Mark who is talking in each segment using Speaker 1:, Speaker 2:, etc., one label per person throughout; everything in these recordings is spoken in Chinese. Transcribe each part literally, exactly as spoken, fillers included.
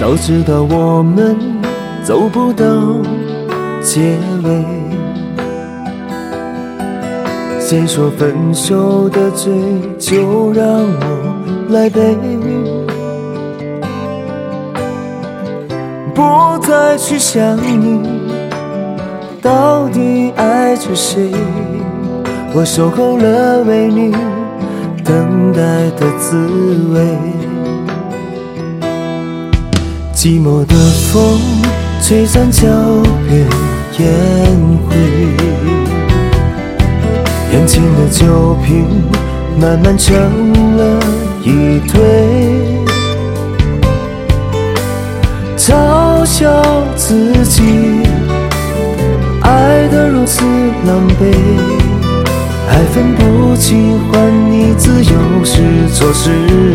Speaker 1: 早知道我们走不到结尾，谁说分手的罪就让我来背，不再去想你到底爱着谁，我守候了为你等待的滋味。寂寞的风吹散脚边烟灰，眼前的酒瓶慢慢成了一堆，嘲笑自己爱得如此狼狈，爱分不清还你自由是错是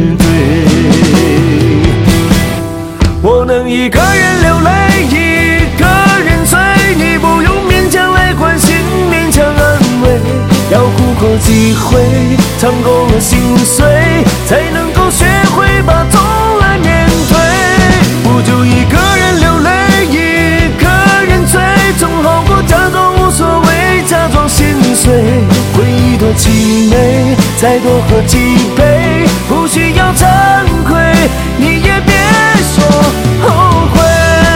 Speaker 1: 对。我能一个人流泪，一个人醉，你不用勉强来关心，勉强安慰，要哭过几回，尝够了心碎，才能够学会把痛来面对。不就一个人流泪，一个人醉，总好过假装无所谓，假装心碎。回忆多凄美，再多喝几杯，不需要惭愧，你也别说后悔。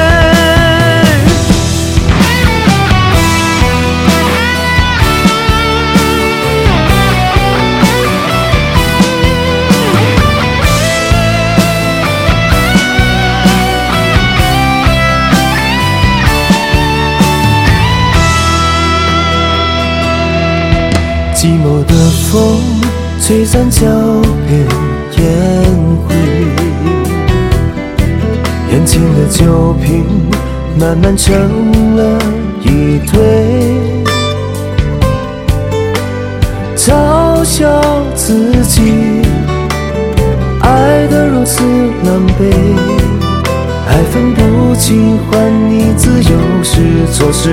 Speaker 1: 寂寞的风吹散脚边烟灰，眼前的酒瓶慢慢成了一堆，嘲笑自己爱得如此狼狈，爱分不清还你自由是错是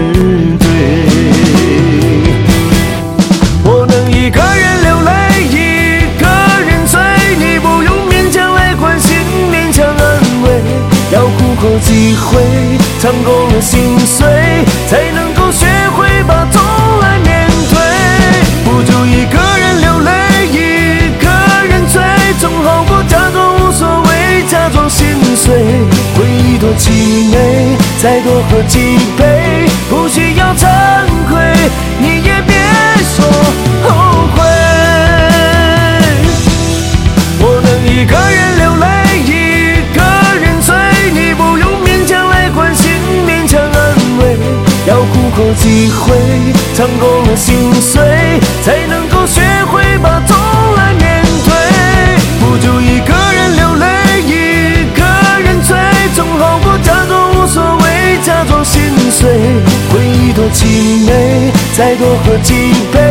Speaker 1: 对。我能一个人流泪，一个人醉，你不用勉强来关心，勉强安慰，要哭过几回，尝够了心碎，才能够学会把痛来面对。不就一个人流泪，一个人醉，总好过假装无所谓，假装心碎。回忆多凄美，再多喝几杯，不需要惭愧，你也别说后悔。我能一个人流泪，一个人醉，你不用勉强来关心，勉强安慰，要哭过几回，尝够了心碎，才能够学会把痛来面对。不就一个人流泪，一个人醉，总好过假装无所谓，假装心碎。回忆多凄美，再多喝几杯，